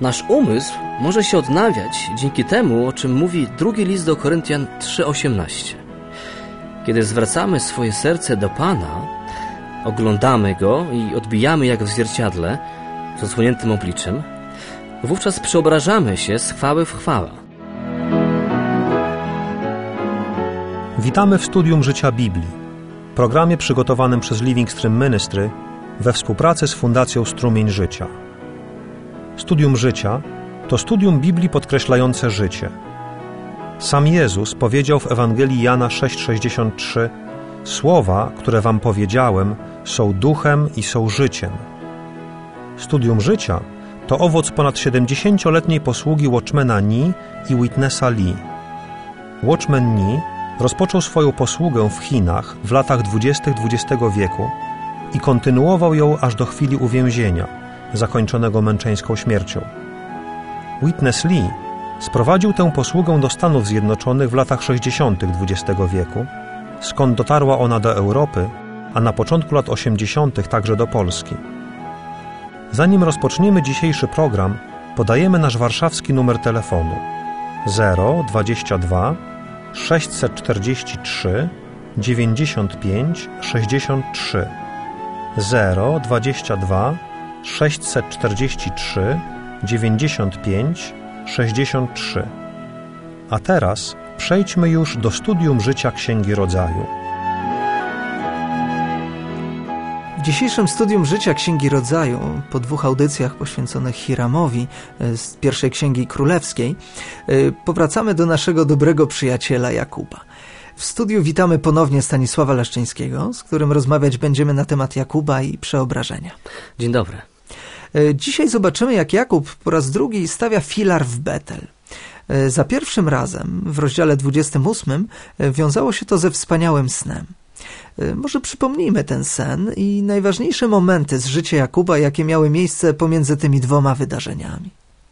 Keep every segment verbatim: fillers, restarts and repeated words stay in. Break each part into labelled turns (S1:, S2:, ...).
S1: Nasz umysł może się odnawiać dzięki temu, o czym mówi drugi list do Koryntian trzy osiemnaście. Kiedy zwracamy swoje serce do Pana, oglądamy Go i odbijamy jak w zwierciadle z odsłoniętym obliczem, wówczas przeobrażamy się z chwały w chwałę.
S2: Witamy w Studium Życia Biblii, programie przygotowanym przez Living Stream Ministry we współpracy z Fundacją Strumień Życia. Studium Życia to studium Biblii podkreślające życie. Sam Jezus powiedział w Ewangelii Jana sześć sześćdziesiąt trzy: Słowa, które wam powiedziałem, są duchem i są życiem. Studium Życia to owoc ponad siedemdziesięcioletniej posługi Watchmana Nee i Witnessa Lee. Watchman Nee rozpoczął swoją posługę w Chinach w latach dwudziestych dwudziestego wieku i kontynuował ją aż do chwili uwięzienia, zakończonego męczeńską śmiercią. Witness Lee sprowadził tę posługę do Stanów Zjednoczonych w latach sześćdziesiątych dwudziestego wieku, skąd dotarła ona do Europy, a na początku lat osiemdziesiątych także do Polski. Zanim rozpoczniemy dzisiejszy program, podajemy nasz warszawski numer telefonu zero dwadzieścia dwa sześćset czterdzieści trzy dziewięćdziesiąt pięć sześćdziesiąt trzy zero dwadzieścia dwa sześćset czterdzieści trzy dziewięćdziesiąt pięć sześćdziesiąt trzy. A teraz przejdźmy już do studium życia Księgi Rodzaju.
S3: W dzisiejszym studium życia Księgi Rodzaju, po dwóch audycjach poświęconych Hiramowi z pierwszej Księgi Królewskiej, powracamy do naszego dobrego przyjaciela Jakuba. W studiu witamy ponownie Stanisława Leszczyńskiego, z którym rozmawiać będziemy na temat Jakuba i przeobrażenia.
S1: Dzień dobry.
S3: Dzisiaj zobaczymy, jak Jakub po raz drugi stawia filar w Betel. Za pierwszym razem, w rozdziale dwudziestym ósmym, wiązało się to ze wspaniałym snem. Może przypomnijmy ten sen i najważniejsze momenty z życia Jakuba, jakie miały miejsce pomiędzy tymi dwoma wydarzeniami.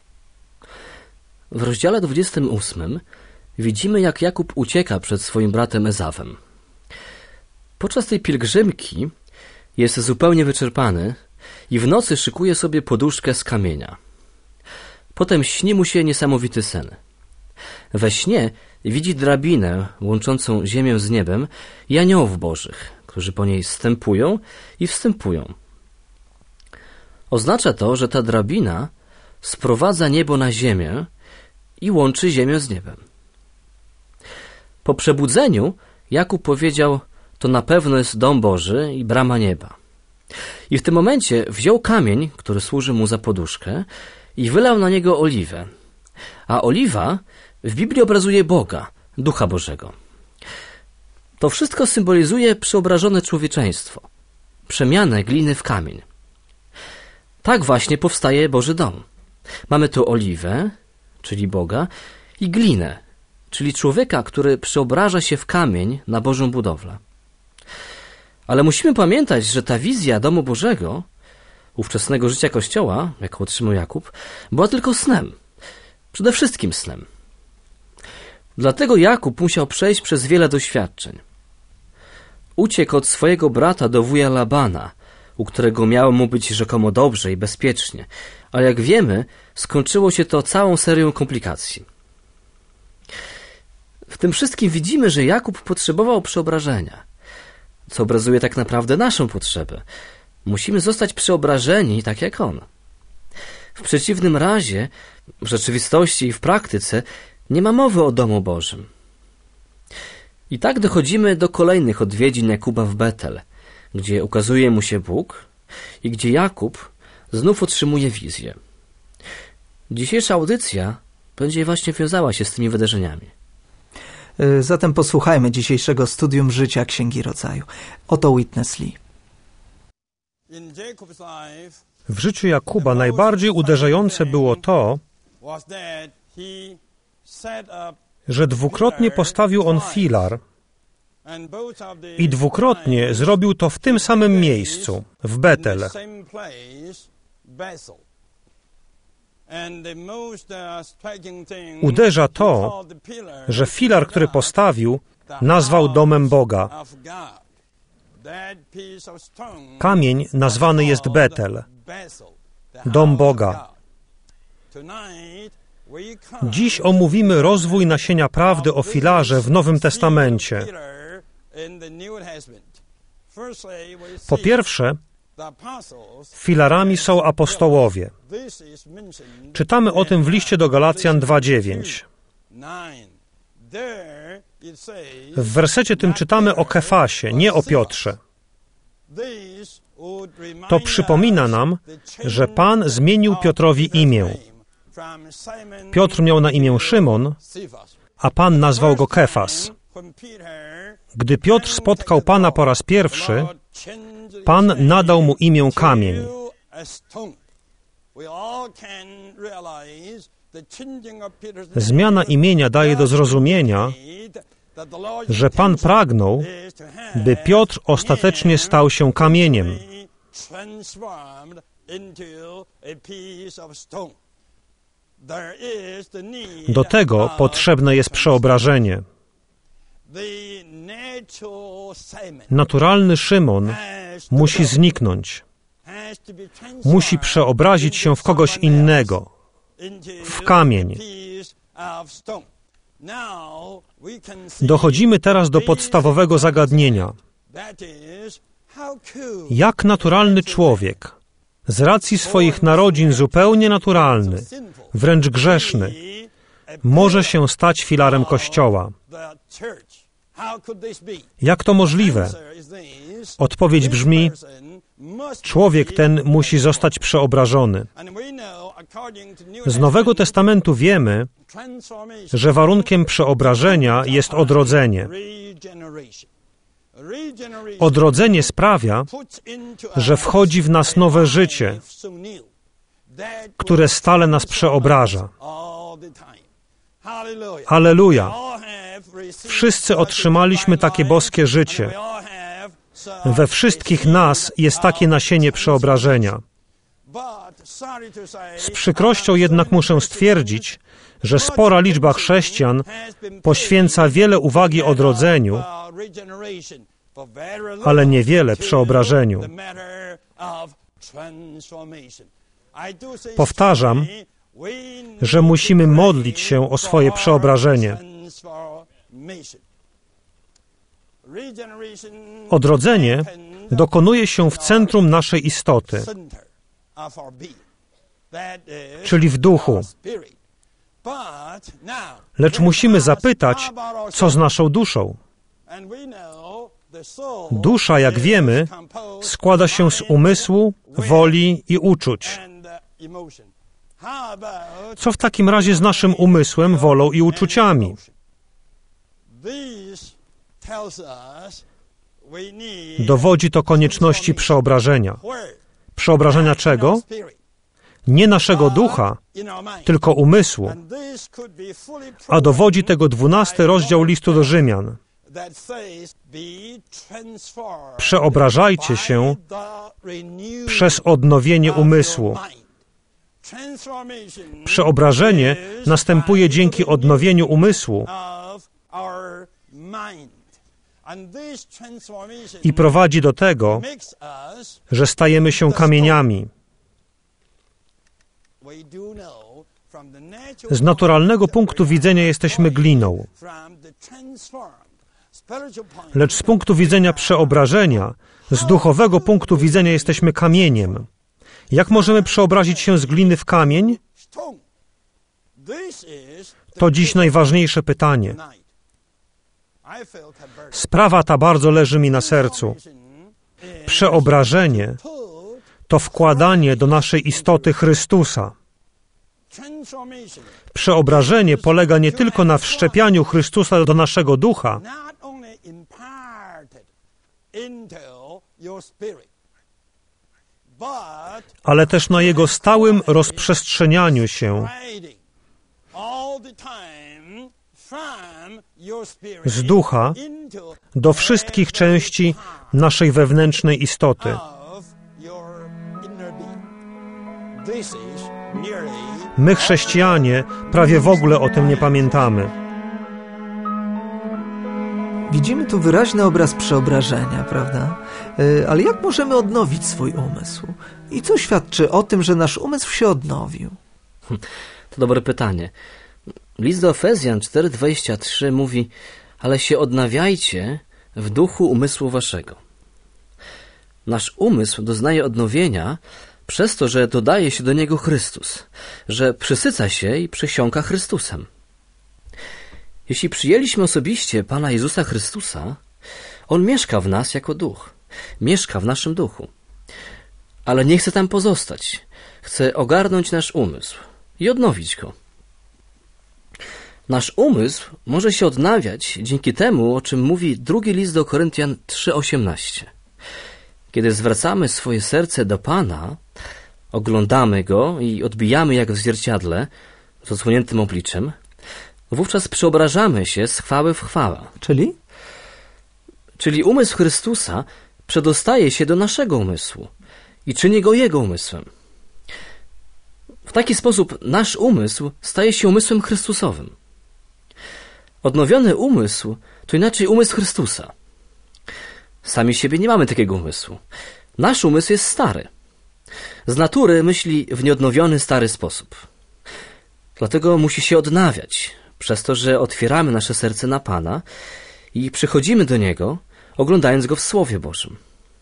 S1: W rozdziale dwudziestym ósmym widzimy, jak Jakub ucieka przed swoim bratem Ezawem. Podczas tej pielgrzymki jest zupełnie wyczerpany i w nocy szykuje sobie poduszkę z kamienia. Potem śni mu się niesamowity sen. We śnie widzi drabinę łączącą ziemię z niebem i aniołów bożych, którzy po niej zstępują i wstępują. Oznacza to, że ta drabina sprowadza niebo na ziemię i łączy ziemię z niebem. Po przebudzeniu Jakub powiedział: to na pewno jest dom Boży i brama nieba. I w tym momencie wziął kamień, który służy mu za poduszkę, i wylał na niego oliwę. A oliwa w Biblii obrazuje Boga, Ducha Bożego. To wszystko symbolizuje przeobrażone człowieczeństwo, przemianę gliny w kamień. Tak właśnie powstaje Boży dom. Mamy tu oliwę, czyli Boga, i glinę, czyli człowieka, który przeobraża się w kamień na Bożą budowlę. Ale musimy pamiętać, że ta wizja domu Bożego, ówczesnego życia Kościoła, jaką otrzymał Jakub, była tylko snem. Przede wszystkim snem. Dlatego Jakub musiał przejść przez wiele doświadczeń. Uciekł od swojego brata do wuja Labana, u którego miało mu być rzekomo dobrze i bezpiecznie, a jak wiemy, skończyło się to całą serią komplikacji. W tym wszystkim widzimy, że Jakub potrzebował przeobrażenia, co obrazuje tak naprawdę naszą potrzebę. Musimy zostać przeobrażeni tak jak on. W przeciwnym razie, w rzeczywistości i w praktyce nie ma mowy o domu Bożym. I tak dochodzimy do kolejnych odwiedzin Jakuba w Betel, gdzie ukazuje mu się Bóg i gdzie Jakub znów otrzymuje wizję. Dzisiejsza audycja będzie właśnie wiązała się z tymi wydarzeniami.
S3: Zatem posłuchajmy dzisiejszego studium życia Księgi Rodzaju. Oto Witness Lee.
S2: W życiu Jakuba najbardziej uderzające było to, że dwukrotnie postawił on filar i dwukrotnie zrobił to w tym samym miejscu, w Betel. Uderza to, że filar, który postawił, nazwał domem Boga. Kamień nazwany jest Betel, dom Boga. Dziś omówimy rozwój nasienia prawdy o filarze w Nowym Testamencie. Po pierwsze, filarami są apostołowie. Czytamy o tym w liście do Galacjan dwa dziewięć. W wersecie tym czytamy o Kefasie, nie o Piotrze. To przypomina nam, że Pan zmienił Piotrowi imię. Piotr miał na imię Szymon, a Pan nazwał go Kefas. Gdy Piotr spotkał Pana po raz pierwszy, Pan nadał mu imię Kamień. Zmiana imienia daje do zrozumienia, że Pan pragnął, by Piotr ostatecznie stał się kamieniem. Do tego potrzebne jest przeobrażenie. Naturalny Szymon musi zniknąć. Musi przeobrazić się w kogoś innego, w kamień. Dochodzimy teraz do podstawowego zagadnienia. Jak naturalny człowiek, z racji swoich narodzin zupełnie naturalny, wręcz grzeszny, może się stać filarem Kościoła? Jak to możliwe? Odpowiedź brzmi: człowiek ten musi zostać przeobrażony. Z Nowego Testamentu wiemy, że warunkiem przeobrażenia jest odrodzenie. Odrodzenie sprawia, że wchodzi w nas nowe życie, które stale nas przeobraża. Alleluja! Wszyscy otrzymaliśmy takie boskie życie. We wszystkich nas jest takie nasienie przeobrażenia. Z przykrością jednak muszę stwierdzić, że spora liczba chrześcijan poświęca wiele uwagi odrodzeniu, ale niewiele przeobrażeniu. Powtarzam, że musimy modlić się o swoje przeobrażenie. Odrodzenie dokonuje się w centrum naszej istoty, czyli w duchu. Lecz musimy zapytać, co z naszą duszą. Dusza, jak wiemy, składa się z umysłu, woli i uczuć. Co w takim razie z naszym umysłem, wolą i uczuciami? Dowodzi to konieczności przeobrażenia. Przeobrażenia czego? Nie naszego ducha, tylko umysłu. A dowodzi tego dwunasty rozdział listu do Rzymian. Przeobrażajcie się przez odnowienie umysłu. Przeobrażenie następuje dzięki odnowieniu umysłu i prowadzi do tego, że stajemy się kamieniami. Z naturalnego punktu widzenia jesteśmy gliną, lecz z punktu widzenia przeobrażenia, z duchowego punktu widzenia jesteśmy kamieniem. Jak możemy przeobrazić się z gliny w kamień? To dziś najważniejsze pytanie. Sprawa ta bardzo leży mi na sercu. Przeobrażenie to wkładanie do naszej istoty Chrystusa. Przeobrażenie polega nie tylko na wszczepianiu Chrystusa do naszego ducha, ale też na Jego stałym rozprzestrzenianiu się z ducha do wszystkich części naszej wewnętrznej istoty. My, chrześcijanie, prawie w ogóle o tym nie pamiętamy.
S3: Widzimy tu wyraźny obraz przeobrażenia, prawda? Ale jak możemy odnowić swój umysł? I co świadczy o tym, że nasz umysł się odnowił?
S1: To dobre pytanie. List do Efezjan cztery dwadzieścia trzy mówi: ale się odnawiajcie w duchu umysłu waszego. Nasz umysł doznaje odnowienia przez to, że dodaje się do niego Chrystus, że przysyca się i przysiąka Chrystusem. Jeśli przyjęliśmy osobiście Pana Jezusa Chrystusa, On mieszka w nas jako duch, mieszka w naszym duchu. Ale nie chce tam pozostać. Chce ogarnąć nasz umysł i odnowić go. Nasz umysł może się odnawiać dzięki temu, o czym mówi drugi list do Koryntian trzy osiemnaście. Kiedy zwracamy swoje serce do Pana, oglądamy Go i odbijamy jak w zwierciadle z odsłoniętym obliczem, wówczas przeobrażamy się z chwały w chwałę.
S3: Czyli?
S1: Czyli umysł Chrystusa przedostaje się do naszego umysłu i czyni go Jego umysłem. W taki sposób nasz umysł staje się umysłem Chrystusowym. Odnowiony umysł to inaczej umysł Chrystusa. Sami siebie nie mamy takiego umysłu. Nasz umysł jest stary. Z natury myśli w nieodnowiony, stary sposób. Dlatego musi się odnawiać, przez to, że otwieramy nasze serce na Pana i przychodzimy do Niego, oglądając Go w Słowie Bożym.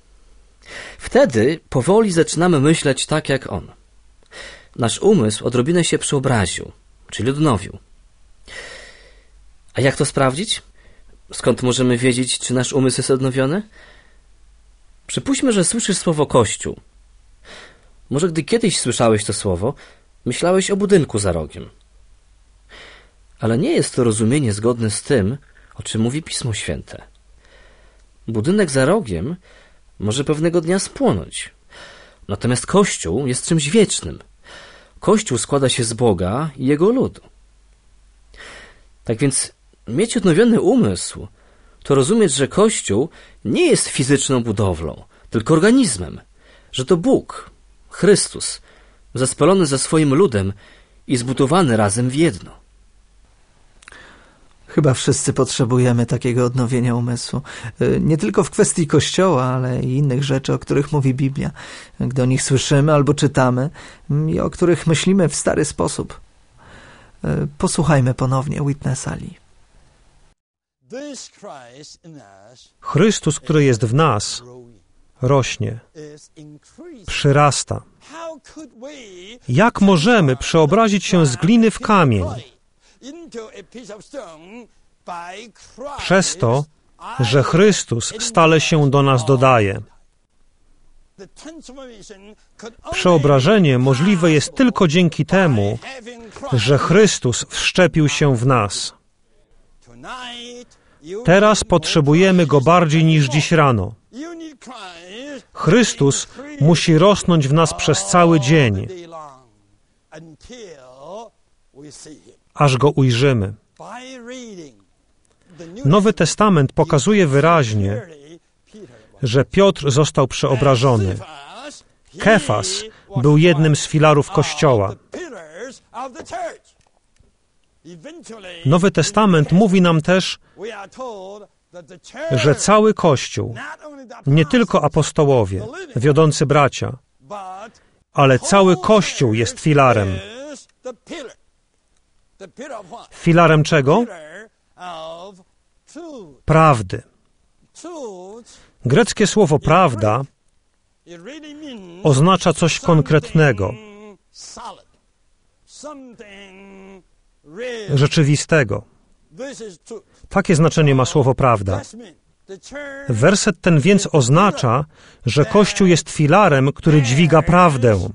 S1: Wtedy powoli zaczynamy myśleć tak jak On. Nasz umysł odrobinę się przeobraził, czyli odnowił. A jak to sprawdzić? Skąd możemy wiedzieć, czy nasz umysł jest odnowiony? Przypuśćmy, że słyszysz słowo Kościół. Może gdy kiedyś słyszałeś to słowo, myślałeś o budynku za rogiem. Ale nie jest to rozumienie zgodne z tym, o czym mówi Pismo Święte. Budynek za rogiem może pewnego dnia spłonąć. Natomiast Kościół jest czymś wiecznym. Kościół składa się z Boga i Jego ludu. Tak więc mieć odnowiony umysł to rozumieć, że Kościół nie jest fizyczną budowlą, tylko organizmem. Że to Bóg, Chrystus, zespolony ze swoim ludem i zbudowany razem w jedno.
S3: Chyba wszyscy potrzebujemy takiego odnowienia umysłu. Nie tylko w kwestii Kościoła, ale i innych rzeczy, o których mówi Biblia. Gdy o nich słyszymy albo czytamy i o których myślimy w stary sposób. Posłuchajmy ponownie Witnessa Lee.
S2: Chrystus, który jest w nas, rośnie, przyrasta. Jak możemy przeobrazić się z gliny w kamień? Przez to, że Chrystus stale się do nas dodaje. Przeobrażenie możliwe jest tylko dzięki temu, że Chrystus wszczepił się w nas. Teraz potrzebujemy Go bardziej niż dziś rano. Chrystus musi rosnąć w nas przez cały dzień, aż Go ujrzymy. Nowy Testament pokazuje wyraźnie, że Piotr został przeobrażony. Kefas był jednym z filarów Kościoła. Nowy Testament mówi nam też, że cały Kościół, nie tylko apostołowie, wiodący bracia, ale cały Kościół jest filarem. Filarem czego? Prawdy. Greckie słowo prawda oznacza coś konkretnego, rzeczywistego. Takie znaczenie ma słowo prawda. Werset ten więc oznacza, że Kościół jest filarem, który dźwiga prawdę,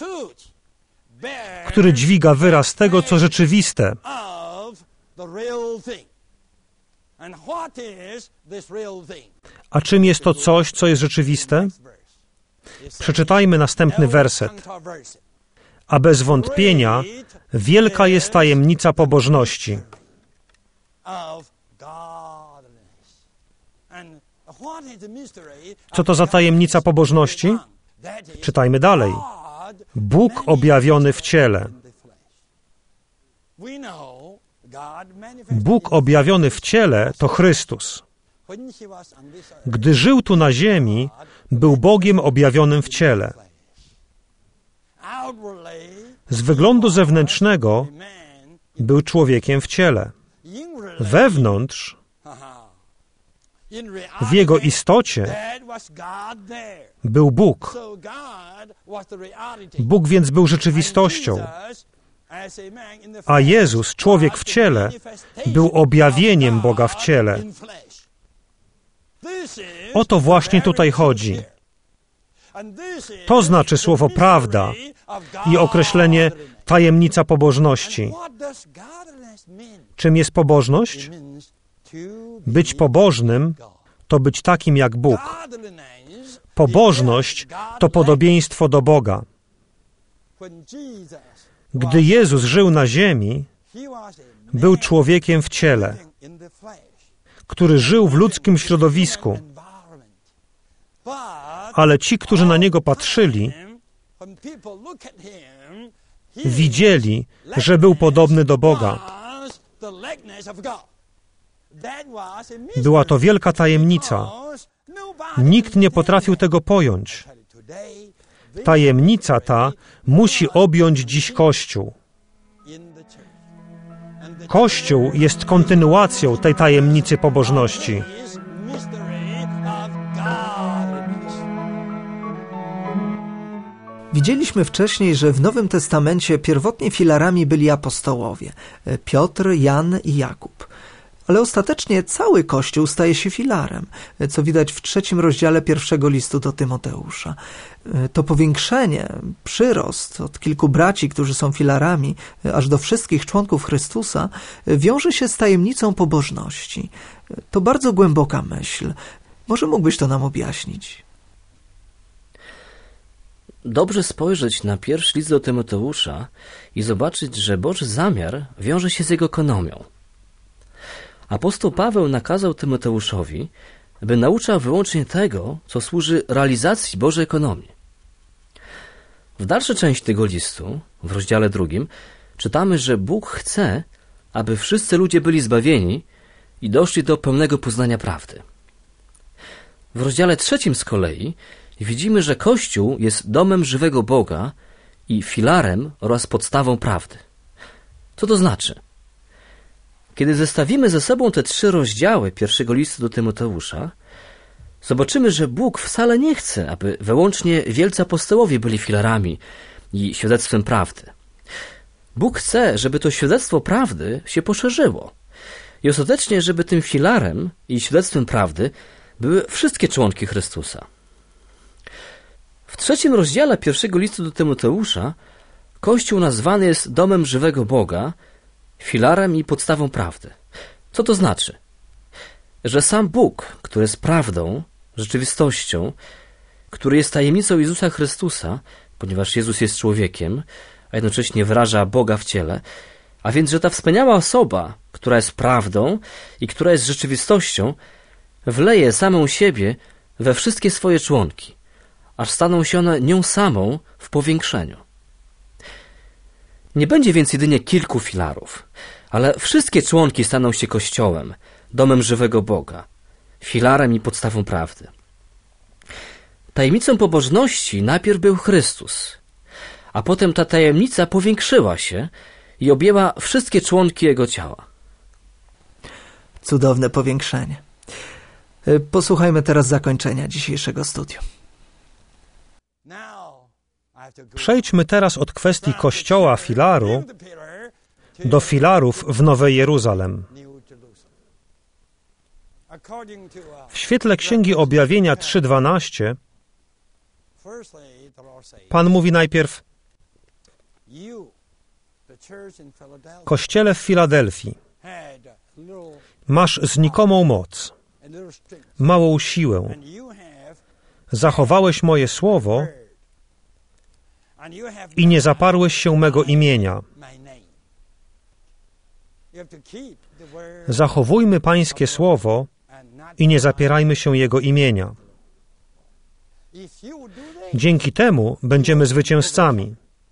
S2: który dźwiga wyraz tego, co rzeczywiste. A czym jest to coś, co jest rzeczywiste? Przeczytajmy następny werset. A bez wątpienia wielka jest tajemnica pobożności. Co to za tajemnica pobożności? Czytajmy dalej. Bóg objawiony w ciele. Bóg objawiony w ciele to Chrystus. Gdy żył tu na ziemi, był Bogiem objawionym w ciele. Z wyglądu zewnętrznego był człowiekiem w ciele. Wewnątrz, w jego istocie, był Bóg. Bóg więc był rzeczywistością, a Jezus, człowiek w ciele, był objawieniem Boga w ciele. O to właśnie tutaj chodzi. To znaczy słowo prawda i określenie tajemnica pobożności. Czym jest pobożność? Być pobożnym to być takim jak Bóg. Pobożność to podobieństwo do Boga. Gdy Jezus żył na ziemi, był człowiekiem w ciele, który żył w ludzkim środowisku. Ale ci, którzy na Niego patrzyli, widzieli, że był podobny do Boga. Była to wielka tajemnica. Nikt nie potrafił tego pojąć. Tajemnica ta musi objąć dziś Kościół. Kościół jest kontynuacją tej tajemnicy pobożności.
S3: Widzieliśmy wcześniej, że w Nowym Testamencie pierwotnie filarami byli apostołowie Piotr, Jan i Jakub. Ale ostatecznie cały Kościół staje się filarem, co widać w trzecim rozdziale pierwszego listu do Tymoteusza. To powiększenie, przyrost od kilku braci, którzy są filarami, aż do wszystkich członków Chrystusa, wiąże się z tajemnicą pobożności. To bardzo głęboka myśl. Może mógłbyś to nam objaśnić?
S1: Dobrze spojrzeć na pierwszy list do Tymoteusza i zobaczyć, że Boży zamiar wiąże się z jego ekonomią. Apostoł Paweł nakazał Tymoteuszowi, by nauczał wyłącznie tego, co służy realizacji Bożej ekonomii. W dalszej części tego listu, w rozdziale drugim, czytamy, że Bóg chce, aby wszyscy ludzie byli zbawieni i doszli do pełnego poznania prawdy. W rozdziale trzecim z kolei widzimy, że Kościół jest domem żywego Boga i filarem oraz podstawą prawdy. Co to znaczy? Kiedy zestawimy ze sobą te trzy rozdziały pierwszego listu do Tymoteusza, zobaczymy, że Bóg wcale nie chce, aby wyłącznie wielcy apostołowie byli filarami i świadectwem prawdy. Bóg chce, żeby to świadectwo prawdy się poszerzyło i ostatecznie, żeby tym filarem i świadectwem prawdy były wszystkie członki Chrystusa. W trzecim rozdziale pierwszego listu do Tymoteusza Kościół nazwany jest domem żywego Boga, filarem i podstawą prawdy. Co to znaczy? Że sam Bóg, który jest prawdą, rzeczywistością, który jest tajemnicą Jezusa Chrystusa, ponieważ Jezus jest człowiekiem, a jednocześnie wyraża Boga w ciele, a więc, że ta wspaniała osoba, która jest prawdą i która jest rzeczywistością, wleje samą siebie we wszystkie swoje członki, aż staną się one nią samą w powiększeniu. Nie będzie więc jedynie kilku filarów, ale wszystkie członki staną się Kościołem, domem żywego Boga, filarem i podstawą prawdy. Tajemnicą pobożności najpierw był Chrystus, a potem ta tajemnica powiększyła się i objęła wszystkie członki Jego ciała.
S3: Cudowne powiększenie. Posłuchajmy teraz zakończenia dzisiejszego studium.
S2: Przejdźmy teraz od kwestii Kościoła filaru do filarów w Nowej Jeruzalem. W świetle Księgi Objawienia trzy dwanaście Pan mówi najpierw: Kościele w Filadelfii, masz znikomą moc, małą siłę, zachowałeś moje słowo i nie zaparłeś się mego imienia. Zachowujmy Pańskie słowo i nie zapierajmy się Jego imienia. Dzięki temu będziemy zwycięzcami.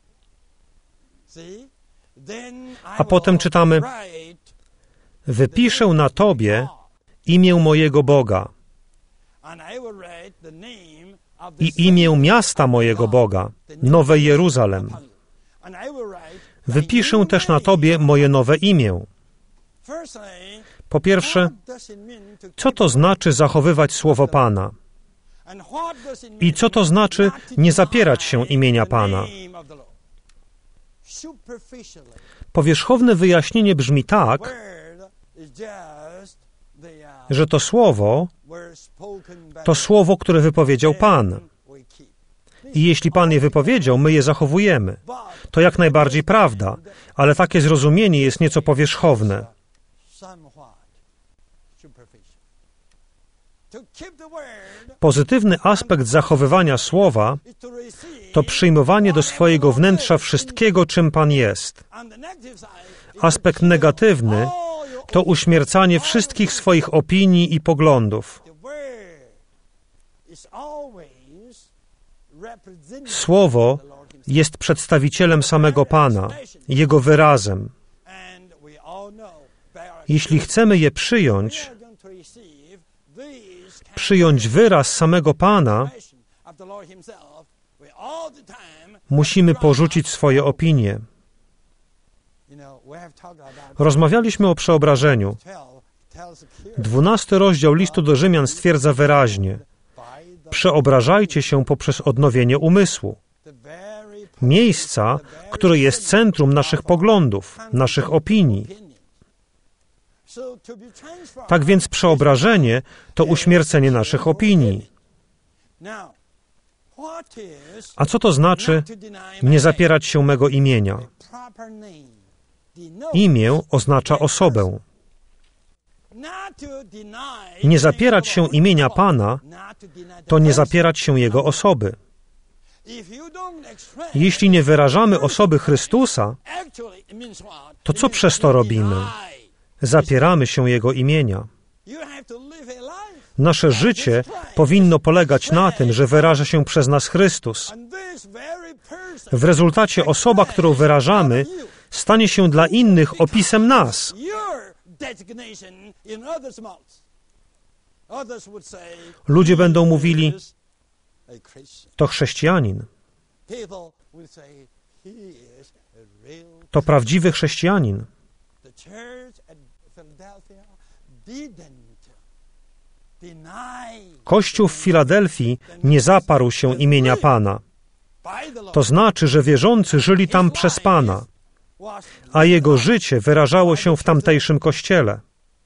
S2: A potem czytamy: wypiszę na Tobie imię mojego Boga i imię miasta mojego Boga, Nowe Jeruzalem, Wypiszę też na Tobie moje nowe imię. Po pierwsze, co to znaczy zachowywać słowo Pana? I co to znaczy nie zapierać się imienia Pana? Powierzchowne wyjaśnienie brzmi tak, że to słowo to słowo, które wypowiedział Pan. I jeśli Pan je wypowiedział, my je zachowujemy. To jak najbardziej prawda, ale takie zrozumienie jest nieco powierzchowne. Pozytywny aspekt zachowywania słowa to przyjmowanie do swojego wnętrza wszystkiego, czym Pan jest. Aspekt negatywny to uśmiercanie wszystkich swoich opinii i poglądów. Słowo jest przedstawicielem samego Pana, Jego wyrazem. Jeśli chcemy je przyjąć, przyjąć wyraz samego Pana, musimy porzucić swoje opinie. Rozmawialiśmy o przeobrażeniu. Dwunasty rozdział listu do Rzymian stwierdza wyraźnie: przeobrażajcie się poprzez odnowienie umysłu. Miejsca, które jest centrum naszych poglądów, naszych opinii. Tak więc przeobrażenie to uśmiercenie naszych opinii. A co to znaczy nie zapierać się mego imienia? Imię oznacza osobę. Nie zapierać się imienia Pana to nie zapierać się Jego osoby. Jeśli nie wyrażamy osoby Chrystusa, to co przez to robimy? Zapieramy się Jego imienia. Nasze życie powinno polegać na tym, że wyraża się przez nas Chrystus. W rezultacie osoba, którą wyrażamy, stanie się dla innych opisem nas. Ludzie będą mówili: to chrześcijanin. To prawdziwy chrześcijanin. Kościół w Filadelfii nie zaparł się imienia Pana. To znaczy, że wierzący żyli tam przez Pana, a jego życie wyrażało się w tamtejszym kościele.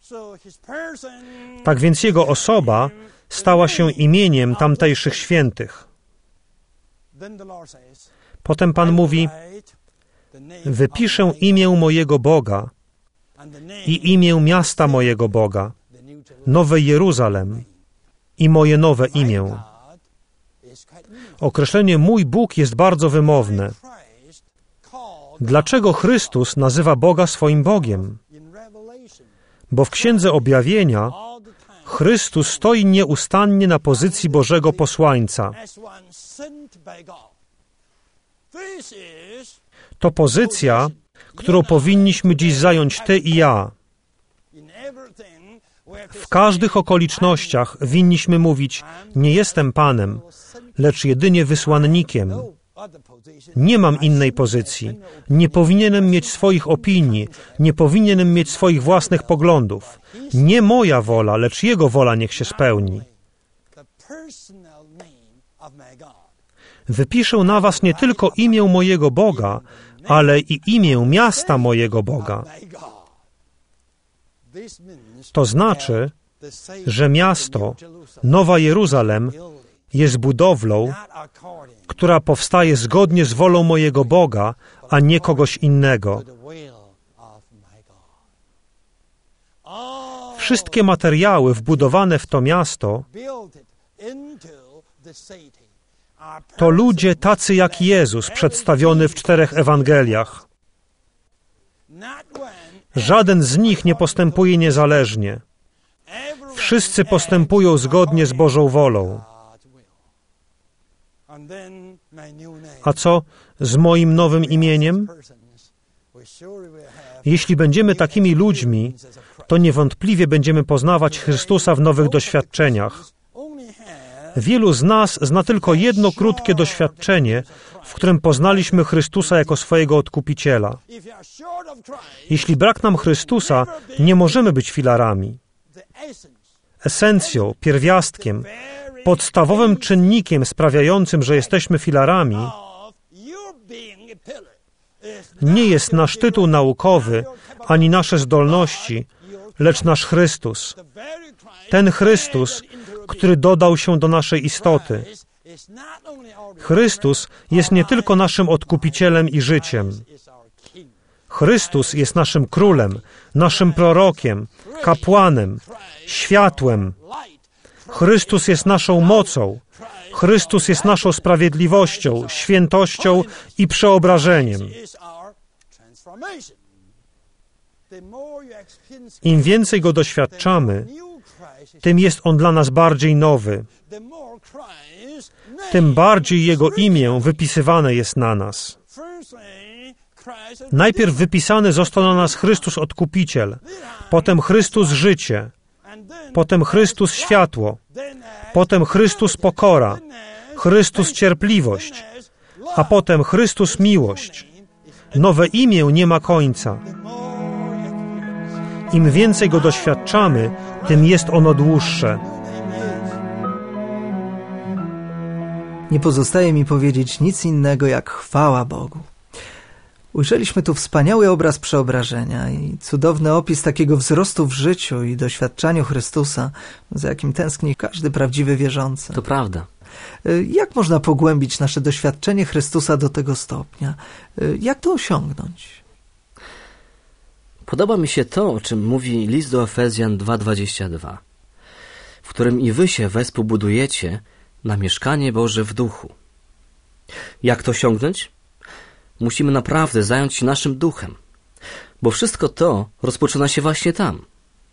S2: Tak więc jego osoba stała się imieniem tamtejszych świętych. Potem Pan mówi: wypiszę imię mojego Boga i imię miasta mojego Boga, Nowe Jeruzalem i moje nowe imię. Określenie mój Bóg jest bardzo wymowne. Dlaczego Chrystus nazywa Boga swoim Bogiem? Bo w Księdze Objawienia Chrystus stoi nieustannie na pozycji Bożego posłańca. To pozycja, którą powinniśmy dziś zająć Ty i ja. W każdych okolicznościach winniśmy mówić: nie jestem Panem, lecz jedynie wysłannikiem. Nie mam innej pozycji. Nie powinienem mieć swoich opinii. Nie powinienem mieć swoich własnych poglądów. Nie moja wola, lecz Jego wola niech się spełni. Wypiszę na was nie tylko imię mojego Boga, ale i imię miasta mojego Boga. To znaczy, że miasto, Nowa Jeruzalem, jest budowlą, która powstaje zgodnie z wolą mojego Boga, a nie kogoś innego. Wszystkie materiały wbudowane w to miasto to ludzie tacy jak Jezus, przedstawiony w czterech Ewangeliach. Żaden z nich nie postępuje niezależnie. Wszyscy postępują zgodnie z Bożą wolą. A co z moim nowym imieniem? Jeśli będziemy takimi ludźmi, to niewątpliwie będziemy poznawać Chrystusa w nowych doświadczeniach. Wielu z nas zna tylko jedno krótkie doświadczenie, w którym poznaliśmy Chrystusa jako swojego Odkupiciela. Jeśli brak nam Chrystusa, nie możemy być filarami. Esencją, pierwiastkiem, podstawowym czynnikiem sprawiającym, że jesteśmy filarami, nie jest nasz tytuł naukowy, ani nasze zdolności, lecz nasz Chrystus. Ten Chrystus, który dodał się do naszej istoty. Chrystus jest nie tylko naszym Odkupicielem i życiem. Chrystus jest naszym Królem, naszym Prorokiem, Kapłanem, Światłem. Chrystus jest naszą mocą. Chrystus jest naszą sprawiedliwością, świętością i przeobrażeniem. Im więcej Go doświadczamy, tym jest On dla nas bardziej nowy. Tym bardziej Jego imię wypisywane jest na nas. Najpierw wypisany został na nas Chrystus Odkupiciel, potem Chrystus Życie, potem Chrystus Światło, potem Chrystus Pokora, Chrystus Cierpliwość, a potem Chrystus Miłość. Nowe imię nie ma końca. Im więcej Go doświadczamy, tym jest ono dłuższe.
S3: Nie pozostaje mi powiedzieć nic innego jak chwała Bogu. Ujrzeliśmy tu wspaniały obraz przeobrażenia i cudowny opis takiego wzrostu w życiu i doświadczaniu Chrystusa, za jakim tęskni każdy prawdziwy wierzący.
S1: To prawda.
S3: Jak można pogłębić nasze doświadczenie Chrystusa do tego stopnia? Jak to osiągnąć?
S1: Podoba mi się to, o czym mówi list do Efezjan dwa dwadzieścia dwa, w którym i wy się wespół budujecie na mieszkanie Boże w duchu. Jak to osiągnąć? Musimy naprawdę zająć się naszym duchem, bo wszystko to rozpoczyna się właśnie tam.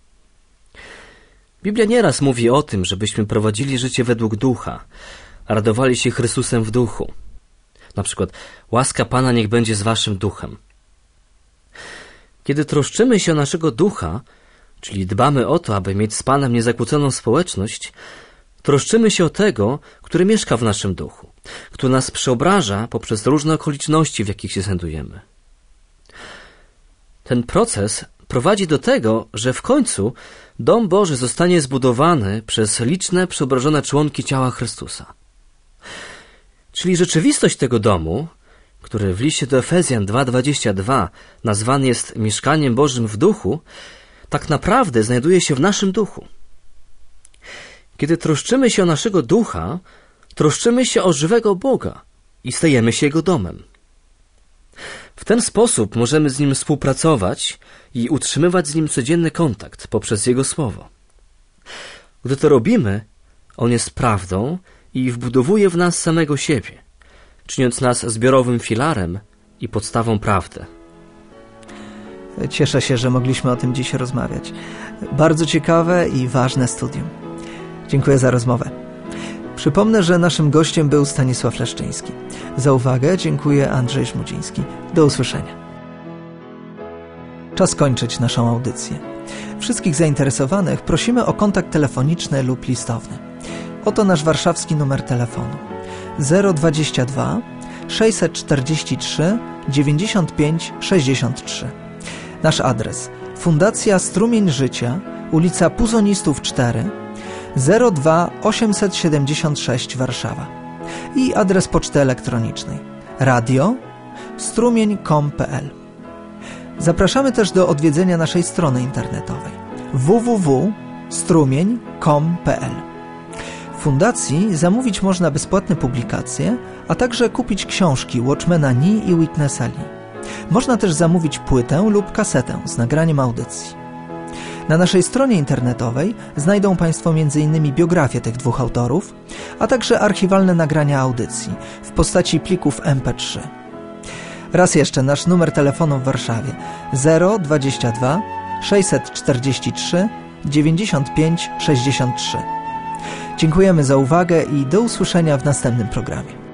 S1: Biblia nieraz mówi o tym, żebyśmy prowadzili życie według ducha, a radowali się Chrystusem w duchu. Na przykład, łaska Pana niech będzie z waszym duchem. Kiedy troszczymy się o naszego ducha, czyli dbamy o to, aby mieć z Panem niezakłóconą społeczność, troszczymy się o tego, który mieszka w naszym duchu, który nas przeobraża poprzez różne okoliczności, w jakich się znajdujemy. Ten proces prowadzi do tego, że w końcu dom Boży zostanie zbudowany przez liczne przeobrażone członki ciała Chrystusa. Czyli rzeczywistość tego domu, który w liście do Efezjan dwa dwadzieścia dwa nazwany jest mieszkaniem Bożym w duchu, tak naprawdę znajduje się w naszym duchu. Kiedy troszczymy się o naszego ducha, troszczymy się o żywego Boga i stajemy się Jego domem. W ten sposób możemy z Nim współpracować i utrzymywać z Nim codzienny kontakt poprzez Jego Słowo. Gdy to robimy, On jest prawdą i wbudowuje w nas samego siebie, czyniąc nas zbiorowym filarem i podstawą prawdy.
S3: Cieszę się, że mogliśmy o tym dziś rozmawiać. Bardzo ciekawe i ważne studium. Dziękuję za rozmowę. Przypomnę, że naszym gościem był Stanisław Leszczyński. Za uwagę dziękuję Andrzej Żmudziński. Do usłyszenia. Czas kończyć naszą audycję. Wszystkich zainteresowanych prosimy o kontakt telefoniczny lub listowny. Oto nasz warszawski numer telefonu zero dwadzieścia dwa sześćset czterdzieści trzy dziewięćdziesiąt pięć sześćdziesiąt trzy. Nasz adres: Fundacja Strumień Życia, ulica Puzonistów cztery, zero dwa osiemset siedemdziesiąt sześć Warszawa. I adres poczty elektronicznej radio strumień kropka com kropka p l. Zapraszamy też do odwiedzenia naszej strony internetowej w w w kropka strumień kropka com kropka p l. W fundacji zamówić można bezpłatne publikacje, a także kupić książki Watchmana Nee i Witnessa Lee. Można też zamówić płytę lub kasetę z nagraniem audycji. Na naszej stronie internetowej znajdą Państwo między innymi biografię tych dwóch autorów, a także archiwalne nagrania audycji w postaci plików em pe trzy. Raz jeszcze nasz numer telefonu w Warszawie zero dwadzieścia dwa sześćset czterdzieści trzy dziewięćdziesiąt pięć sześćdziesiąt trzy. Dziękujemy za uwagę i do usłyszenia w następnym programie.